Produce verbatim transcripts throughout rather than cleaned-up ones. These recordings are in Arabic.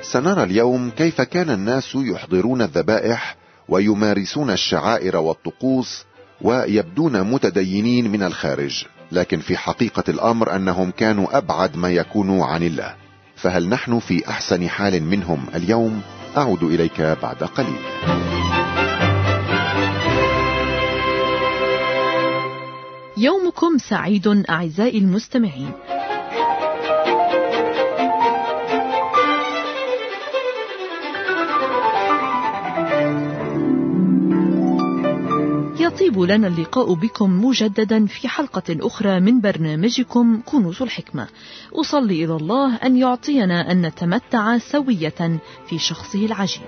سنرى اليوم كيف كان الناس يحضرون الذبائح ويمارسون الشعائر والطقوس ويبدون متدينين من الخارج، لكن في حقيقة الأمر أنهم كانوا أبعد ما يكونوا عن الله. فهل نحن في أحسن حال منهم اليوم؟ أعود إليك بعد قليل. يومكم سعيد أعزائي المستمعين. يطيب لنا اللقاء بكم مجددا في حلقة أخرى من برنامجكم كنوز الحكمة. أصلي إلى الله أن يعطينا أن نتمتع سوية في شخصه العجيب.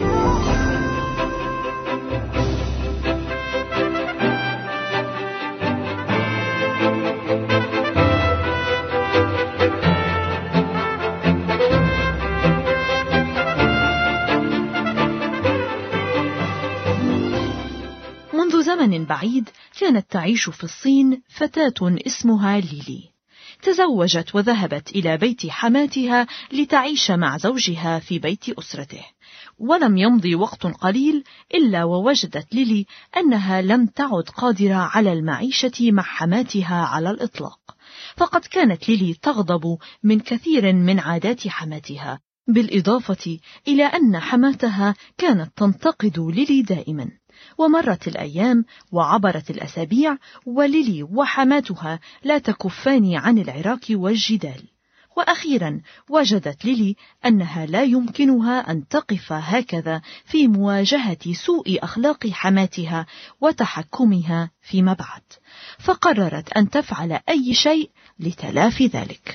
منذ زمن بعيد كانت تعيش في الصين فتاة اسمها ليلي. تزوجت وذهبت إلى بيت حماتها لتعيش مع زوجها في بيت أسرته. ولم يمضي وقت قليل إلا ووجدت ليلي أنها لم تعد قادرة على المعيشة مع حماتها على الإطلاق، فقد كانت ليلي تغضب من كثير من عادات حماتها، بالإضافة إلى أن حماتها كانت تنتقد ليلي دائما. ومرت الأيام وعبرت الأسابيع وليلي وحماتها لا تكفان عن العراك والجدال. وأخيرا وجدت ليلي أنها لا يمكنها أن تقف هكذا في مواجهة سوء أخلاق حماتها وتحكمها فيما بعد، فقررت أن تفعل أي شيء لتلافي ذلك.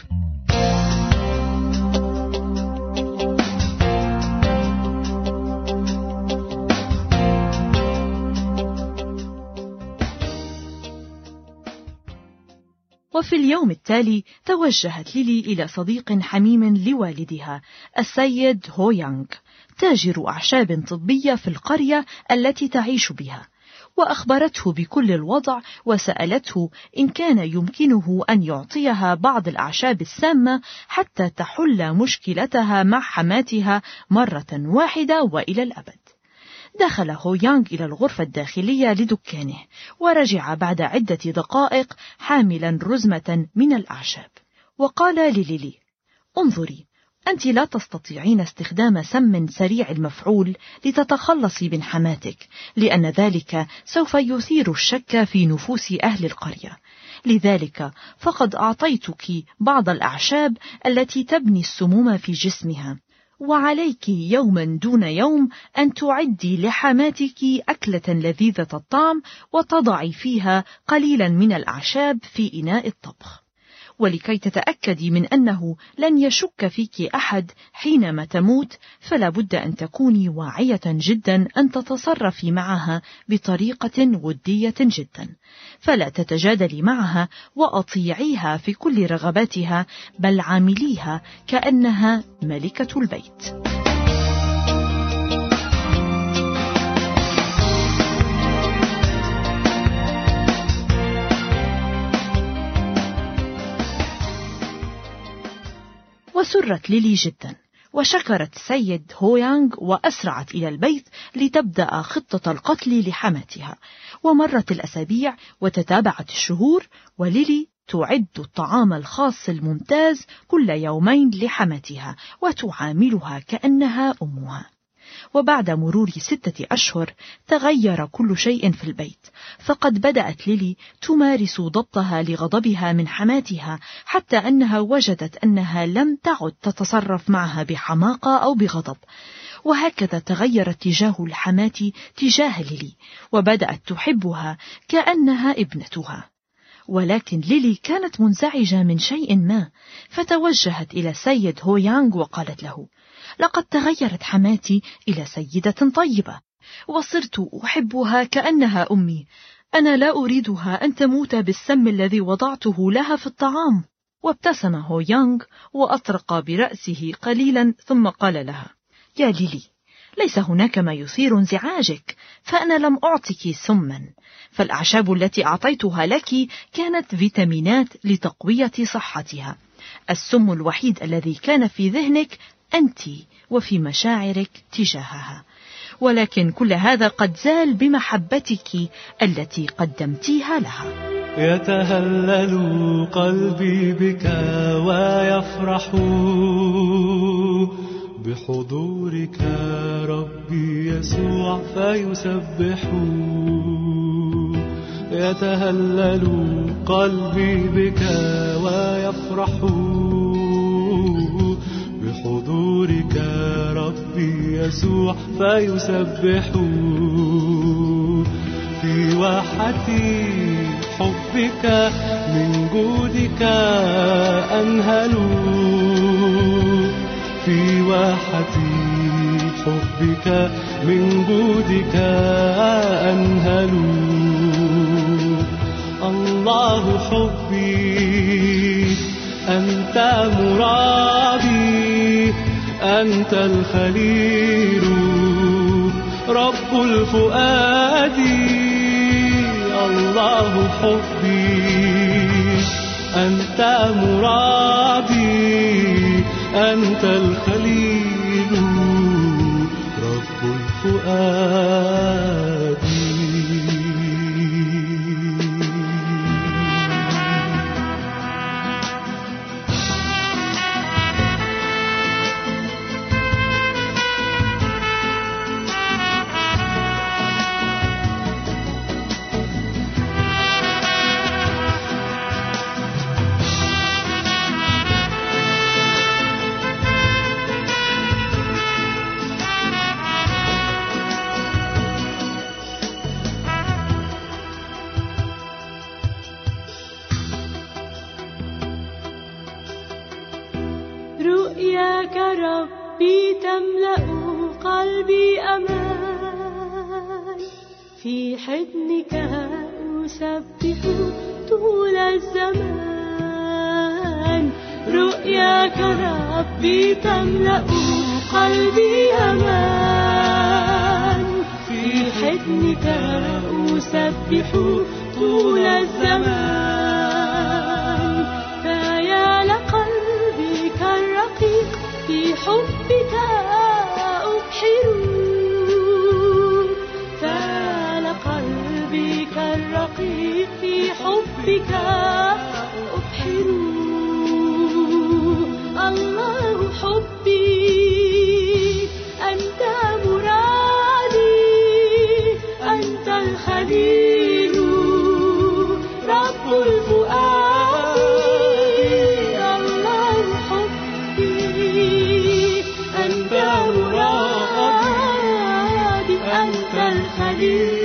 وفي اليوم التالي توجهت ليلي إلى صديق حميم لوالدها السيد هو يانغ، تاجر أعشاب طبية في القرية التي تعيش بها، وأخبرته بكل الوضع وسألته إن كان يمكنه أن يعطيها بعض الأعشاب السامة حتى تحل مشكلتها مع حماتها مرة واحدة وإلى الأبد. دخل هو يانغ إلى الغرفة الداخلية لدكانه، ورجع بعد عدة دقائق حاملا رزمة من الأعشاب، وقال لليلي: انظري، أنت لا تستطيعين استخدام سم سريع المفعول لتتخلصي من حماتك، لأن ذلك سوف يثير الشك في نفوس أهل القرية. لذلك فقد أعطيتك بعض الأعشاب التي تبني السموم في جسمها، وعليك يوما دون يوم أن تعدي لحماتك أكلة لذيذة الطعم وتضعي فيها قليلا من الأعشاب في إناء الطبخ. ولكي تتأكدي من أنه لن يشك فيك أحد حينما تموت، فلا بد أن تكوني واعية جدا أن تتصرفي معها بطريقة ودية جدا، فلا تتجادلي معها وأطيعيها في كل رغباتها، بل عامليها كأنها ملكة البيت. وسرت ليلي جدا، وشكرت السيد هو يانغ وأسرعت إلى البيت لتبدأ خطة القتل لحماتها. ومرت الأسابيع وتتابعت الشهور، وليلي تعد الطعام الخاص الممتاز كل يومين لحماتها وتعاملها كأنها أمها. وبعد مرور ستة أشهر تغير كل شيء في البيت، فقد بدأت ليلي تمارس ضبطها لغضبها من حماتها، حتى أنها وجدت أنها لم تعد تتصرف معها بحماقة أو بغضب. وهكذا تغير اتجاه الحماة تجاه ليلي، وبدأت تحبها كأنها ابنتها. ولكن ليلي كانت منزعجة من شيء ما، فتوجهت إلى سيد هو يانغ وقالت له: لقد تغيرت حماتي إلى سيدة طيبة، وصرت أحبها كأنها أمي. أنا لا أريدها أن تموت بالسم الذي وضعته لها في الطعام. وابتسم هو يانغ وأطرق برأسه قليلا، ثم قال لها: يا ليلي، ليس هناك ما يثير انزعاجك، فأنا لم أعطك سما، فالأعشاب التي أعطيتها لك كانت فيتامينات لتقوية صحتها. السم الوحيد الذي كان في ذهنك أنت وفي مشاعرك تجاهها، ولكن كل هذا قد زال بمحبتك التي قدمتيها لها. يتهلل قلبي بك ويفرح بحضورك ربي يسوع فيسبح. يتهلل قلبي بك ويفرح بحضورك ربي يسوع فيسبح. في واحة حبك من جودك أنهل، في واحة حبك من جودك أنهل. الله حبي أنت مرادي، أنت الخليل رب الفؤاد. الله حبي أنت مرادي، أنت الخليل رب الفؤاد. رؤياك ربي تملأ قلبي أمان، في حضنك أسبح طول الزمان. رؤياك ربي تملأ قلبي أمان، في حضنك أسبح طول الزمان. فيا لقلبي كالرقيق في حبك أبحر، فيا قلبي كالرقيق في حبك أبحر. الله حبي أنت مرادي، أنت الخليل رب الفؤاد. الله حبي أنت مرادي، أنت الخليل